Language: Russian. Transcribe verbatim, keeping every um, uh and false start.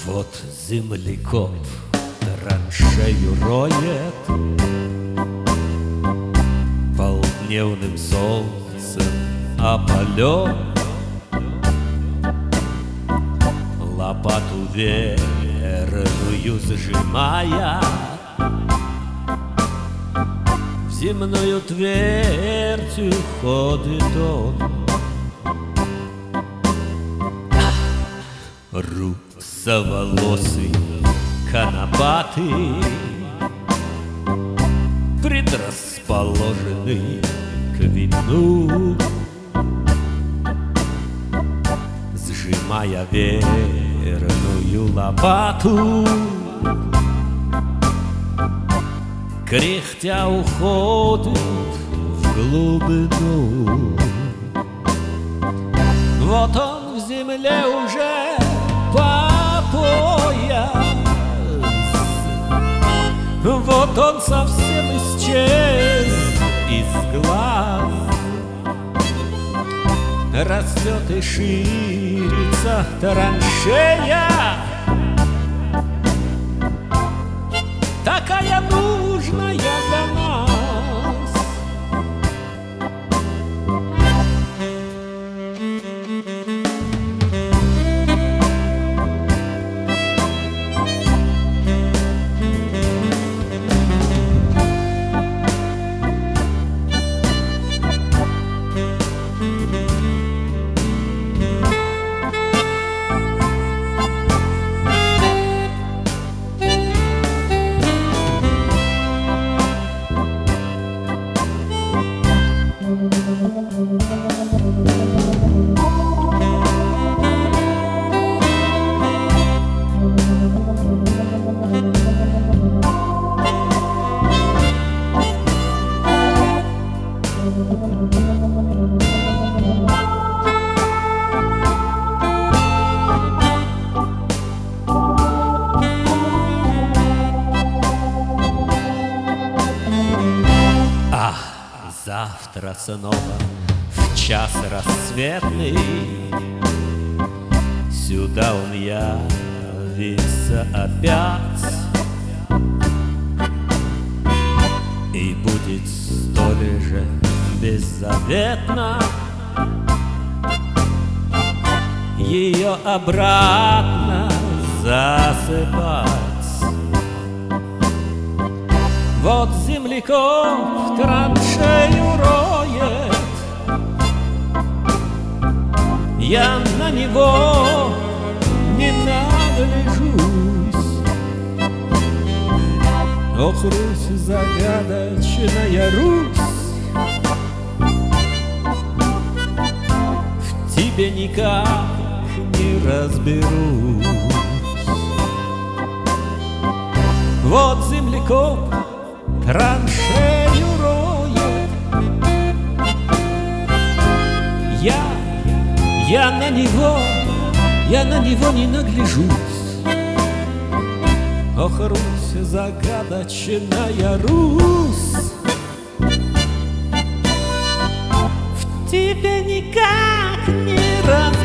Вот землекоп траншею роет, полдневным солнцем опален, лопату верную зажимая, в земную твердь уходит он. Русоволосый, конопатый, предрасположенный к вину, сжимая верную лопату, кряхтя уходит в глубину. Вот он в земле уже по пояс, вот он совсем исчез из глаз, растет и ширится траншея, такая нужная для нас. Завтра снова в час рассветный сюда он явится опять, и будет столь же беззаветно ее обратно засыпать. Вот землекоп траншею роет, я на него не нагляжусь. Ох, Русь, загадочная Русь, в тебе никак не разберусь. Вот землекоп траншею роет, я, я на него, я на него не нагляжусь. Ох, Русь, загадочная Русь, в тебе никак не разберусь.